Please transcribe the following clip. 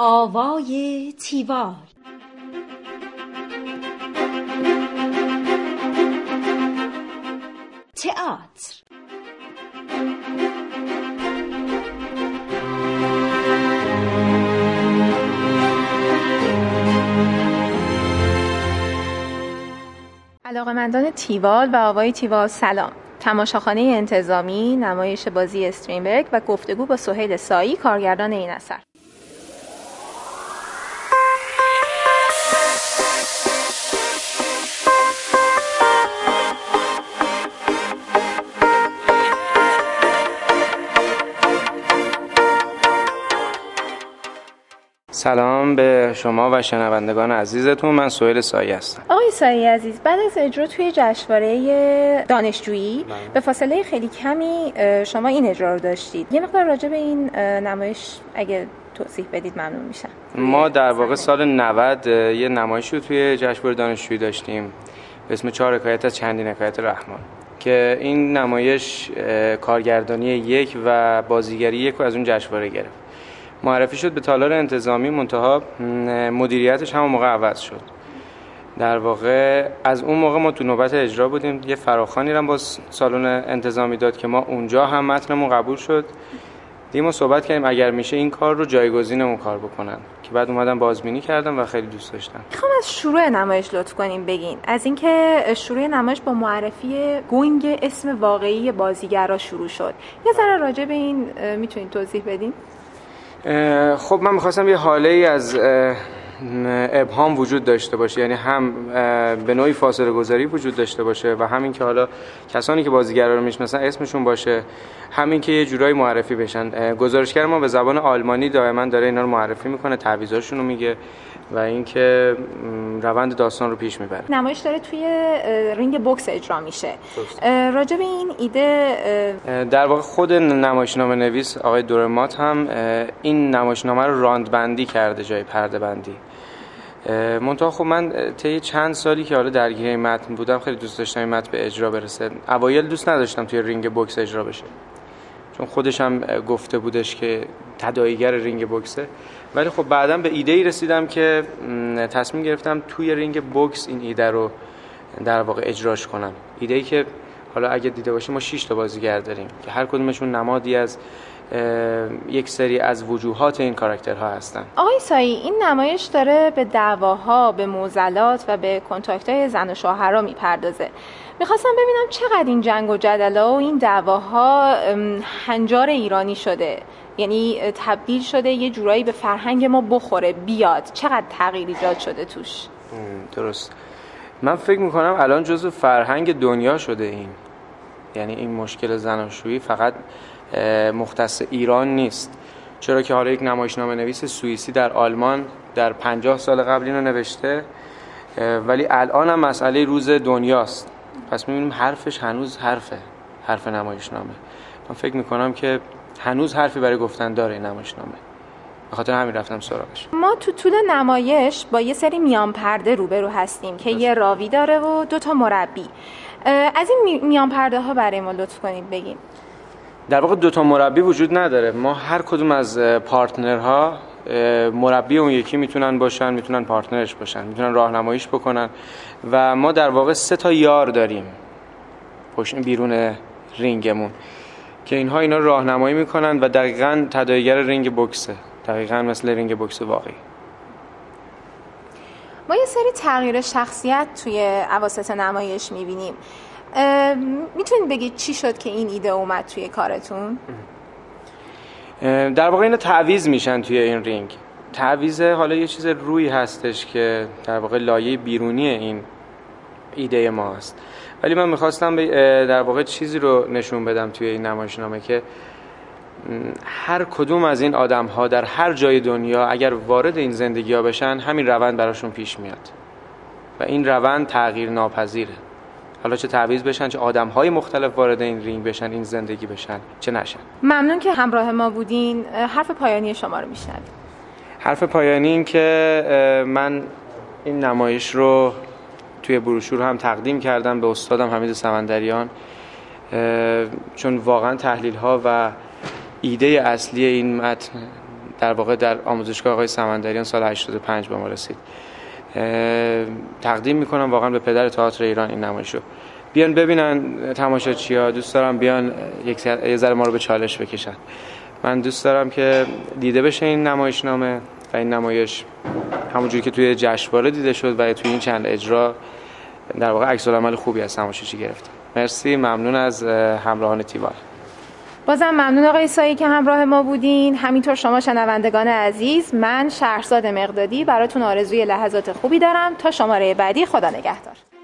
آوای تیوال. تئاتر. علاقه‌مندان تیوال و آوای تیوال سلام. تماشاخانه انتظامی، نمایش بازی استرینبرگ و گفتگو با سهیل سایی کارگردان این اثر. سلام به شما و شنوندگان عزیزتون. من سهیل سایی هستم. آقای سایی عزیز، بعد از اجرا توی جشنواره دانشجویی به فاصله خیلی کمی شما این اجرا رو داشتید. یه مقدار راجع به این نمایش اگه توضیح بدید ممنون میشم. ما در واقع سال 90 یه نمایشی رو توی جشنواره دانشجویی داشتیم به اسم 4 حکایت از چندین حکایت رحمان که این نمایش کارگردانی یک و بازیگری یک رو از اون جشنواره گرفت. معرفی شد به تالار انتظامی، منتها مدیریتش همون موقع عوض شد. در واقع از اون موقع ما تو نوبت اجرا بودیم. یه فراخوانی رو باز سالن انتظامی داد که ما اونجا هم متنمون قبول شد. دیگه ما صحبت کردیم اگر میشه این کار رو جایگزین اون کار بکنن، که بعد اومدم بازبینی کردم و خیلی دوست داشتم. میخوام از شروع نمایش لطف کنیم بگین. از اینکه شروع نمایش با معرفی گنگ اسم واقعی بازیگرا شروع شد. یه ذره راجع به این میتونید توضیح بدین؟ خب من میخواستم یه حاله ای از ابهام وجود داشته باشه، یعنی هم به نوعی فاصله گذاری وجود داشته باشه و همین که حالا کسانی که بازیگرا رو میشناسن اسمشون باشه، همین که یه جورایی معرفی بشن. گزارشگر ما به زبان آلمانی دائما داره اینا رو معرفی میکنه، تعویضاشون رو میگه و اینکه روند داستان رو پیش میبره. نمایش داره توی رینگ بوکس اجرا میشه. راجع به این ایده در واقع خود نمایشنامه نویس آقای دورمات هم این نمایشنامه رو راندبندی کرده جای پرده بندی. منتها خب من طی چند سالی که حالا درگیر این متن بودم خیلی دوست داشتم این متن به اجرا برسه. اوایل دوست نداشتم توی رینگ بوکس اجرا بشه، چون خودش هم گفته بودش که تداعیگر رینگ بوکسه، ولی خب بعداً به ایده‌ای رسیدم که تصمیم گرفتم توی رینگ بوکس این ایده رو در واقع اجراش کنم. ایده‌ای که حالا اگه دیده باشیم ما 6 تا بازیگر داریم که هر کدومشون نمادی از یک سری از وجوهات این کاراکترها هستن. آقای سایی، این نمایش داره به دعواها، به معضلات و به کنتاکت‌های زن و شوهرها میپردازه. میخواستم ببینم چقدر این جنگ و جدلا و این دعواها هنجار ایرانی شده، یعنی تبدیل شده یه جورایی به فرهنگ ما بخوره بیاد، چقدر تغییر ایجاد شده توش؟ درست. من فکر میکنم الان جزو فرهنگ دنیا شده این، یعنی این مشکل زناشویی فقط مختص ایران نیست. چرا که حالا یک نمایشنامه نویس سوئیسی در آلمان در 50 سال قبل اینو نوشته، ولی الان هم مسئله روز دنیاست. پس می‌بینیم حرفش هنوز حرف نمایشنامه. من فکر میکنم که هنوز حرفی برای گفتن داره این نمایشنامه، به خاطر همین رفتم سراغش. ما تو طول نمایش با یه سری میان پرده روبرو هستیم که یه راوی داره و 2 مربی. از این میان پرده ها برای ما لطف کنید بگین. در واقع 2 مربی وجود نداره. ما هر کدوم از پارتنرها مربی اون یکی میتونن باشن، میتونن پارتنرش باشن، میتونن راهنماییش بکنن و ما در واقع 3 یار داریم پشت بیرون رینگمون که اینا راهنمایی میکنن و دقیقاً تداعیگر رینگ بوکسه، دقیقاً مثل رینگ بوکس واقعی. ما یه سری تغییر شخصیت توی اواسط نمایش میبینیم. میتونید بگید چی شد که این ایده اومد توی کارتون؟ در واقع اینا تعویض میشن توی این رینگ. تعویض حالا یه چیز روی هستش که در واقع لایه بیرونی این ایده ما هست، ولی من میخواستم در واقع چیزی رو نشون بدم توی این نمایشنامه که هر کدوم از این آدم ها در هر جای دنیا اگر وارد این زندگی ها بشن همین روند براشون پیش میاد و این روند تغییر ناپذیره. حالا چه تعویض بشن، چه آدم های مختلف وارد این رینگ بشن، این زندگی بشن، چه نشن. ممنون که همراه ما بودین. حرف پایانی شما رو میشنویم. حرف پایانی این که من این نمایش رو توی بروشور هم تقدیم کردم به استادم حمید سمندریان، چون واقعا تحلیل ها و ایده اصلی این متن در واقع در آموزشگاه آقای سمندریان سال 85 به ما رسید. تقدیم میکنم واقعا به پدر تئاتر ایران این نمایشو. بیان ببینن تماشاچی‌ها، دوست دارم بیان یه ذره ما رو به چالش بکشن. من دوست دارم که دیده بشه این نمایشنامه و این نمایش همونجوری که توی جشنواره دیده شد و توی این چند اجرا در واقع عکس‌العمل خوبی از تماشاچی گرفت. مرسی، ممنون از همراهان تیوال. بازم ممنون آقای سایی که همراه ما بودین. همینطور شما شنوندگان عزیز، من شهرزاد مقدادی براتون آرزوی لحظات خوبی دارم. تا شماره بعدی، خدا نگهدار.